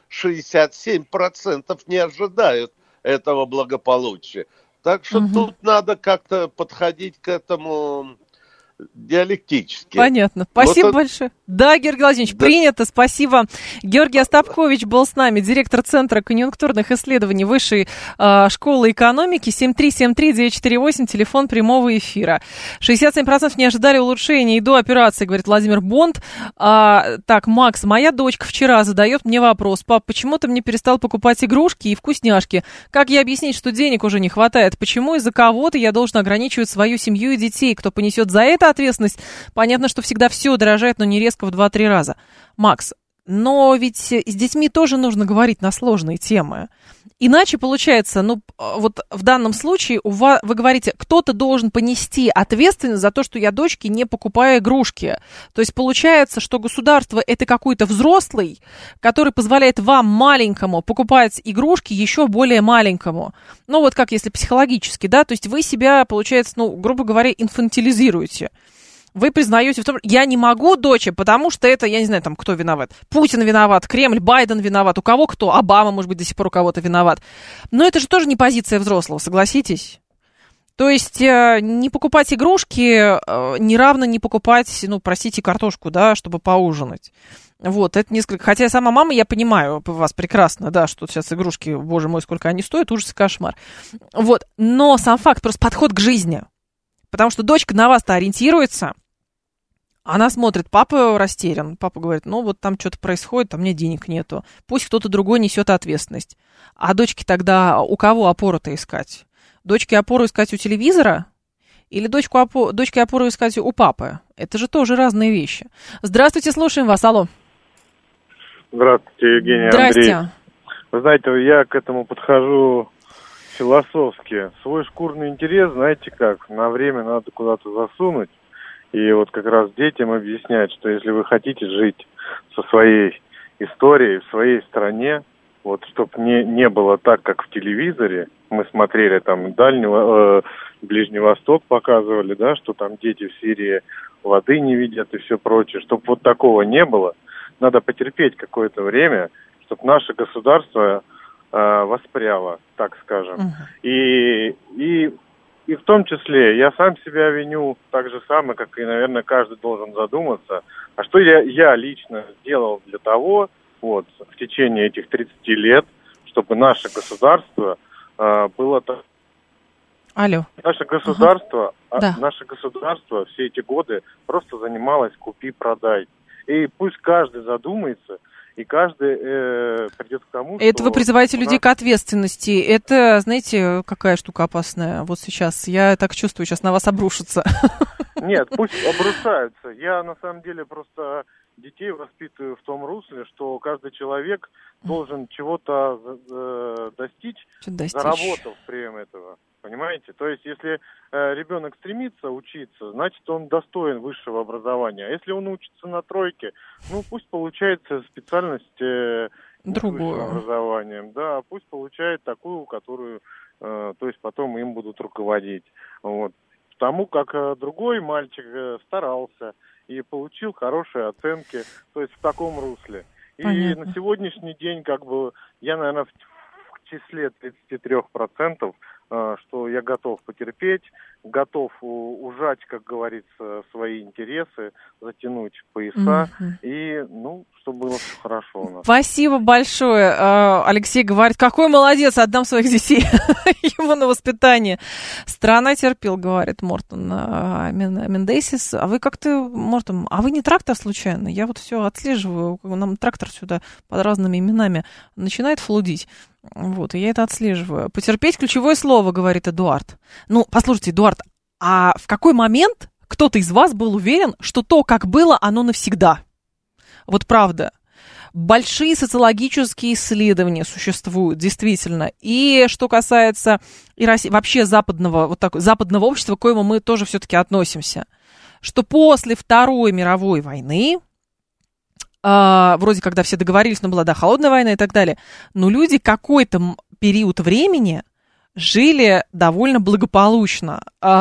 67% не ожидают этого благополучия. Так что тут надо как-то подходить к этому диалектически. Понятно. Спасибо большое. Да, Георгий Владимирович, принято. Спасибо. Георгий Остапкович был с нами, директор Центра конъюнктурных исследований Высшей школы экономики. 7373948, телефон прямого эфира. 67% не ожидали улучшения и до операции, говорит Владимир Бонд. Так, Макс, моя дочка вчера задает мне вопрос: пап, почему ты мне перестал покупать игрушки и вкусняшки? Как ей объяснить, что денег уже не хватает? Почему из-за кого-то я должен ограничивать свою семью и детей? Кто понесет за это ответственность? Понятно, что всегда все дорожает, но не резко в 2-3 раза. Макс, но ведь с детьми тоже нужно говорить на сложные темы. Иначе получается, ну, вот в данном случае вы говорите, кто-то должен понести ответственность за то, что я дочке не покупаю игрушки. То есть получается, что государство — это какой-то взрослый, который позволяет вам, маленькому, покупать игрушки еще более маленькому. Ну, вот как если психологически, да, то есть вы себя, получается, ну, грубо говоря, инфантилизируете. Вы признаете в том, что я не могу, доче, потому что это, я не знаю, там, кто виноват. Путин виноват, Кремль, Байден виноват, у кого кто, Обама, может быть, до сих пор у кого-то виноват. Но это же тоже не позиция взрослого, согласитесь? То есть не покупать игрушки не равно не покупать, ну, простите, картошку, да, чтобы поужинать. Вот, это несколько... Хотя сама мама, я понимаю вас прекрасно, да, что сейчас игрушки, боже мой, сколько они стоят, ужас и кошмар. Вот, но сам факт, просто подход к жизни. Потому что дочка на вас-то ориентируется. Она смотрит, папа растерян. Папа говорит, ну вот там что-то происходит, а мне денег нету. Пусть кто-то другой несет ответственность. А дочке тогда у кого опору-то искать? Дочке опору искать у телевизора? Или дочке опору искать у папы? Это же тоже разные вещи. Здравствуйте, слушаем вас. Алло. Здравствуйте, Евгений, Здрасте. Андрей. Вы знаете, я к этому подхожу философски. Свой шкурный интерес, знаете как, на время надо куда-то засунуть. И вот как раз детям объяснять, что если вы хотите жить со своей историей в своей стране, вот, чтобы не было так, как в телевизоре, мы смотрели там Ближний Восток показывали, да, что там дети в Сирии воды не видят и все прочее, чтобы вот такого не было, надо потерпеть какое-то время, чтобы наше государство воспряло, так скажем. И в том числе я сам себя виню так же самое, как и, наверное, каждый должен задуматься, а что я лично сделал для того, вот, в течение этих 30 лет, чтобы наше государство было так. Алло. Наше государство, Да. Наше государство все эти годы просто занималось купи-продай. И пусть каждый задумается, и каждый придет к тому, Это что... вы призываете людей к ответственности. Это, знаете, какая штука опасная. Вот сейчас, я так чувствую, сейчас на вас обрушится. Нет, пусть обрушаются. Я, на самом деле, просто детей воспитываю в том русле, что каждый человек должен чего-то достичь, заработав при этом. Понимаете? То есть, если ребенок стремится учиться, значит, он достоин высшего образования. А если он учится на тройке, ну, пусть получается специальность высшим образованием. Да, пусть получает такую, которую, то есть, потом им будут руководить. Вот. Потому как другой мальчик старался и получил хорошие оценки, то есть в таком русле. И на сегодняшний день, как бы, я, наверное, в числе 33%, что я готов потерпеть, готов ужать, как говорится, свои интересы, затянуть пояса, и, ну, чтобы было все хорошо у нас. Спасибо большое. Алексей говорит, какой молодец, отдам своих детей ему на воспитание. Страна терпел, говорит Мортон Мендесис. А вы как-то, Мортон, а вы не трактор случайно? Я вот все отслеживаю, нам трактор сюда под разными именами начинает флудить. Вот, и я это отслеживаю. Потерпеть — ключевое слово, говорит Эдуард. Ну, послушайте, Эдуард, а в какой момент кто-то из вас был уверен, что то, как было, оно навсегда? Вот правда. Большие социологические исследования существуют, действительно. И что касается и России, вообще западного, вот такого, западного общества, к коему мы тоже все-таки относимся, что после Второй мировой войны, вроде когда все договорились, но была, да, холодная война и так далее, но люди какой-то период времени жили довольно благополучно.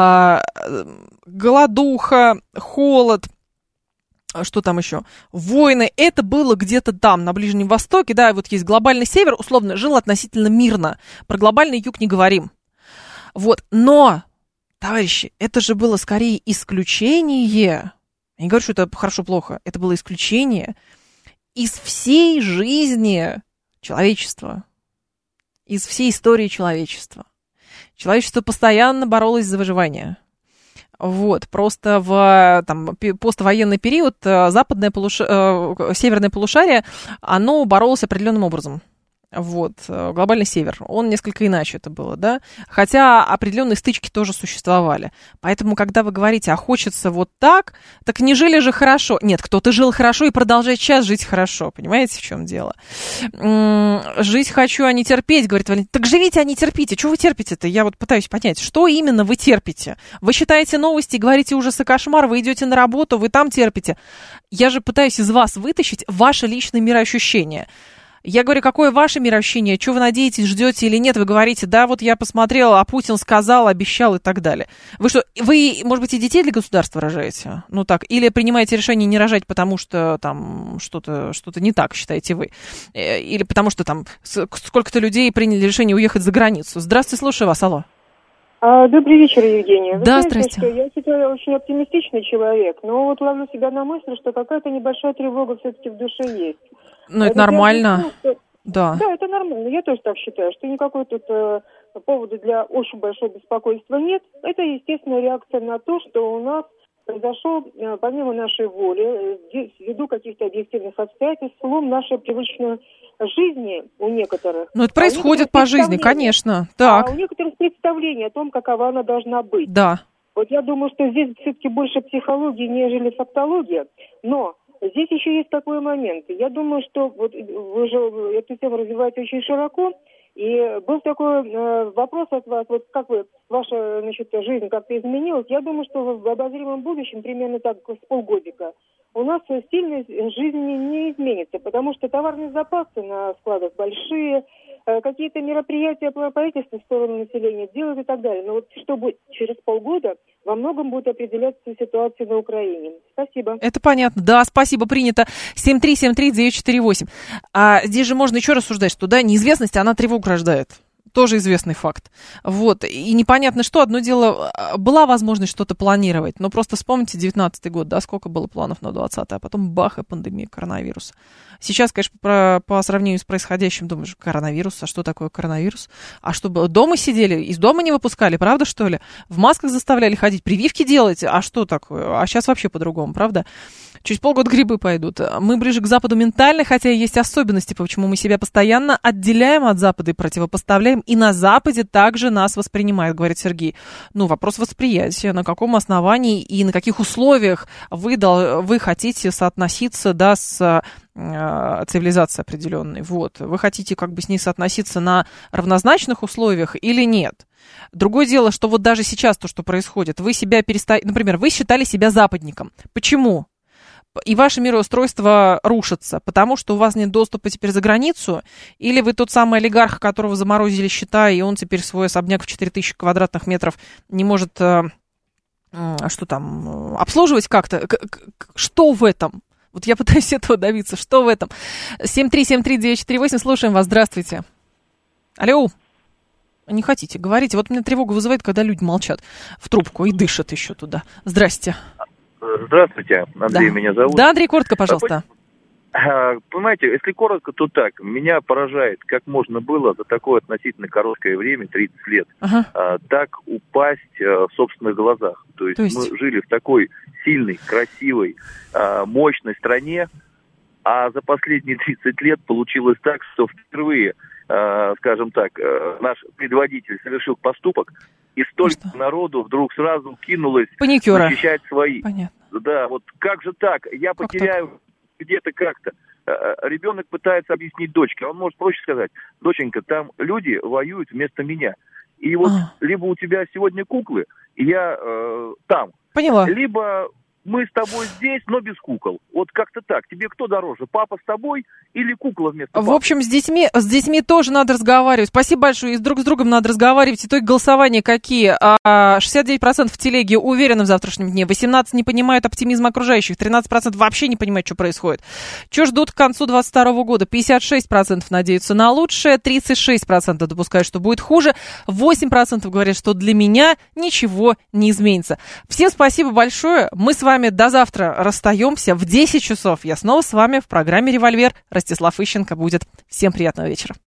Голодуха, холод, что там еще? Войны, это было где-то там, на Ближнем Востоке, да, вот есть глобальный север, условно, жил относительно мирно. Про глобальный юг не говорим. Вот, но Товарищи, это же было скорее исключение. Я не говорю, что это хорошо-плохо. Это было исключение из всей жизни человечества. Из всей истории человечества. Человечество постоянно боролось за выживание. Вот, просто в поствоенный период северное полушарие, оно боролось определенным образом. Вот, глобальный север, он несколько иначе это было, да, хотя определенные стычки тоже существовали. Поэтому, когда вы говорите, а хочется вот так не жили же хорошо. Нет, кто-то жил хорошо и продолжает сейчас жить хорошо, понимаете, в чем дело? Жить хочу, а не терпеть, говорит Валентин. Так живите, а не терпите. Что вы терпите-то? Я вот пытаюсь понять, что именно вы терпите? Вы читаете новости, говорите ужас и кошмар, вы идете на работу, вы там терпите. Я же пытаюсь из вас вытащить ваше личное мироощущение. Я говорю, какое ваше мироощущение, что вы надеетесь, ждете или нет, вы говорите, да, вот я посмотрела, а Путин сказал, обещал и так далее. Вы что, вы, может быть, и детей для государства рожаете? Ну так, или принимаете решение не рожать, потому что там что-то не так, считаете вы? Или потому что там сколько-то людей приняли решение уехать за границу? Здравствуйте, слушаю вас, алло. Добрый вечер, Евгения. Да, здрасте. Что я считаю, очень оптимистичный человек, но вот ловлю себя на мысли, что какая-то небольшая тревога все-таки в душе есть. Ну, это нормально. Да, это нормально. Я тоже так считаю, что никакой тут повода для очень большого беспокойства нет. Это естественная реакция на то, что у нас произошел, помимо нашей воли, ввиду каких-то объективных обстоятельств, слом нашей привычной жизни у некоторых. Ну, это происходит по жизни, конечно. Так. А у некоторых представление о том, какова она должна быть. Да. Вот я думаю, что здесь все-таки больше психология, нежели фактология. Но здесь еще есть такой момент. Я думаю, что вот вы же эту тему развиваете очень широко. И был такой вопрос от вас, вот как вы, ваша, жизнь как-то изменилась. Я думаю, что в обозримом будущем, примерно так, с полгодика, у нас сильно жизнь не изменится, потому что товарные запасы на складах большие, какие-то мероприятия правительства в сторону населения делают и так далее. Но вот что будет через полгода, во многом будет определяться ситуация на Украине. Спасибо. Это понятно. Да, спасибо, принято. 7373948. А здесь же можно еще рассуждать, что, да, неизвестность, она тревогу рождает. Тоже известный факт. Вот. И непонятно что. Одно дело, была возможность что-то планировать, но просто вспомните 19-й год, да, сколько было планов на 20-й, а потом бах, и пандемия коронавируса. Сейчас, конечно, по сравнению с происходящим, думаешь, коронавирус, а что такое коронавирус? А что было? Дома сидели, из дома не выпускали, правда, что ли? В масках заставляли ходить, прививки делать, а что такое? А сейчас вообще по-другому, правда? Через полгода грибы пойдут. Мы ближе к Западу ментально, хотя есть особенности, почему мы себя постоянно отделяем от Запада и противопоставляем, и на Западе также нас воспринимают, говорит Сергей. Ну, вопрос восприятия, на каком основании и на каких условиях вы хотите соотноситься, да, с цивилизацией определенной. Вот. Вы хотите как бы с ней соотноситься на равнозначных условиях или нет? Другое дело, что вот даже сейчас то, что происходит, вы себя например, вы считали себя западником. Почему? И ваше мироустройство рушится, потому что у вас нет доступа теперь за границу, или вы тот самый олигарх, которого заморозили счета, и он теперь свой особняк в 4000 квадратных метров не может, обслуживать как-то? Что в этом? Вот я пытаюсь этого добиться. Что в этом? 7373948, слушаем вас, здравствуйте. Алло. Не хотите, говорите. Вот меня тревога вызывает, когда люди молчат в трубку и дышат еще туда. Здрасте. Здравствуйте, Андрей меня зовут. Да, Андрей, коротко, пожалуйста. Понимаете, если коротко, то так. Меня поражает, как можно было за такое относительно короткое время, 30 лет, так упасть в собственных глазах. То есть мы жили в такой сильной, красивой, мощной стране, а за последние 30 лет получилось так, что впервые, скажем так, наш предводитель совершил поступок, и столько народу вдруг сразу кинулось защищать свои. Понятно. Да, вот как же так? Я потеряю где-то как-то. Ребенок пытается объяснить дочке, а он может проще сказать: доченька, там люди воюют вместо меня. И вот либо у тебя сегодня куклы, и я там. Поняла. Либо мы с тобой здесь, но без кукол. Вот как-то так. Тебе кто дороже, папа с тобой или кукла вместо папы? В общем, с детьми тоже надо разговаривать. Спасибо большое. И друг с другом надо разговаривать. Итоги голосования какие? 69% в телеге уверены в завтрашнем дне, 18% не понимают оптимизма окружающих, 13% вообще не понимают, что происходит. Что ждут к концу 2022 года? 56% надеются на лучшее, 36% допускают, что будет хуже, 8% говорят, что для меня ничего не изменится. Всем спасибо большое. Мы с вами до завтра расстаемся. В 10 часов я снова с вами в программе «Револьвер». Ростислав Ищенко будет. Всем приятного вечера.